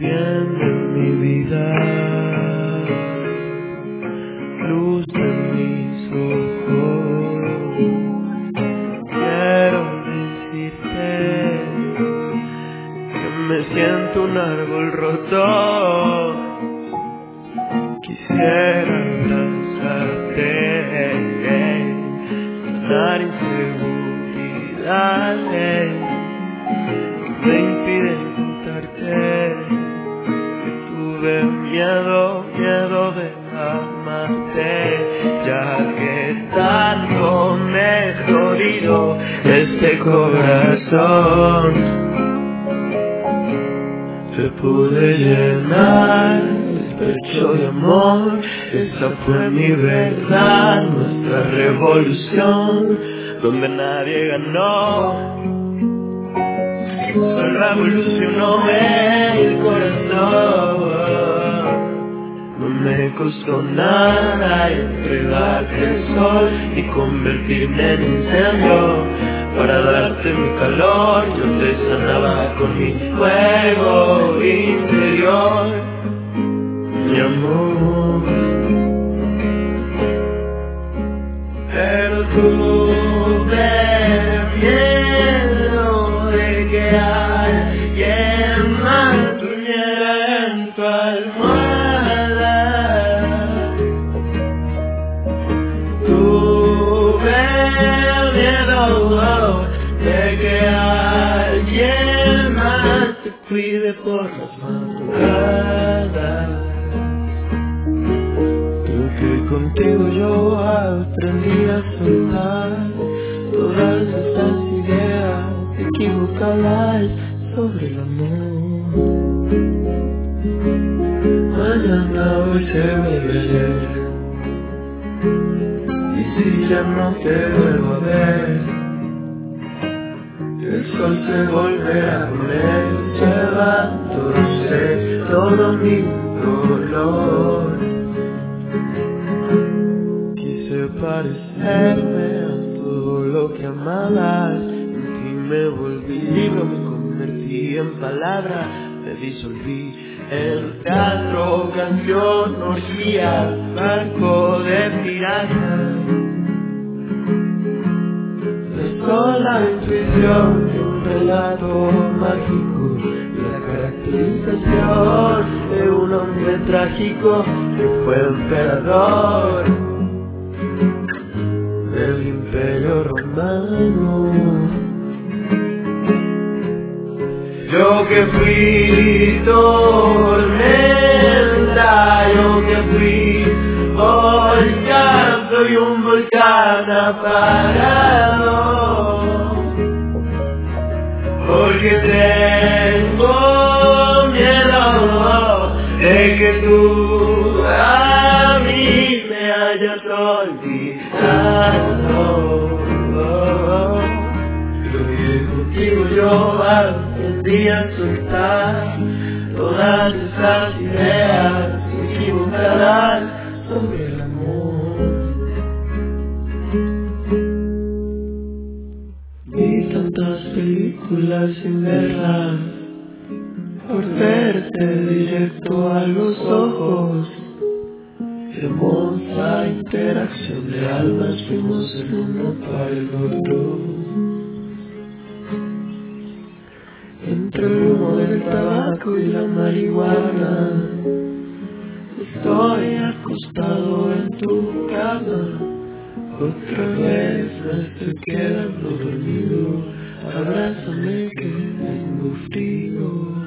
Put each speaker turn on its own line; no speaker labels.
bien en mi vida, luz de mis ojos. Quiero decirte que me siento un árbol roto. Quisiera abrazarte, sanar inseguridades, me impide contarte que tuve miedo de amarte, ya que tanto me he jodido este corazón. Te pude llenar el pecho de amor, esa fue mi verdad, nuestra revolución, donde nadie ganó. Se revolucionó el corazón. No me costó nada entregarte el sol y convertirme en incendio. Para darte mi calor, yo te sanaba con mi fuego interior, mi amor. Pero tuve miedo de que alguien más durmiera en tu almohada. Tuve miedo de que alguien más te cuide por las madrugadas. Porque contigo yo aprendí a soltar todas esas ideas equivocadas sobre el amor. Mañana hoy se vuelve ayer, y si ya no te vuelvo a ver, el sol se volverá a poner, llevándose todo mi dolor. Quise parecerme a todo lo que amabas, en ti me volví libro, me convertí en palabra, me disolví en teatro, canción, orgía, barco de piratas. Sola intuición de un relato mágico, la caracterización de un hombre trágico que fue emperador del Imperio Romano. Yo que fui tormenta, yo que fui volcán, soy un volcán apagado, porque tengo miedo de que tú a mí me hayas olvidado. Porque contigo yo aprendí a soltar todas esas ideas equivocadas sobre el amor. Vi tantas películas sin verlas, por verte directo a los ojos. Hermosa interacción de almas, fuimos el uno para el otro. Entre el humo del tabaco y la marihuana, estoy acostado en tu cama. Otra vez me estoy quedando dormido, abrázame que tengo frío.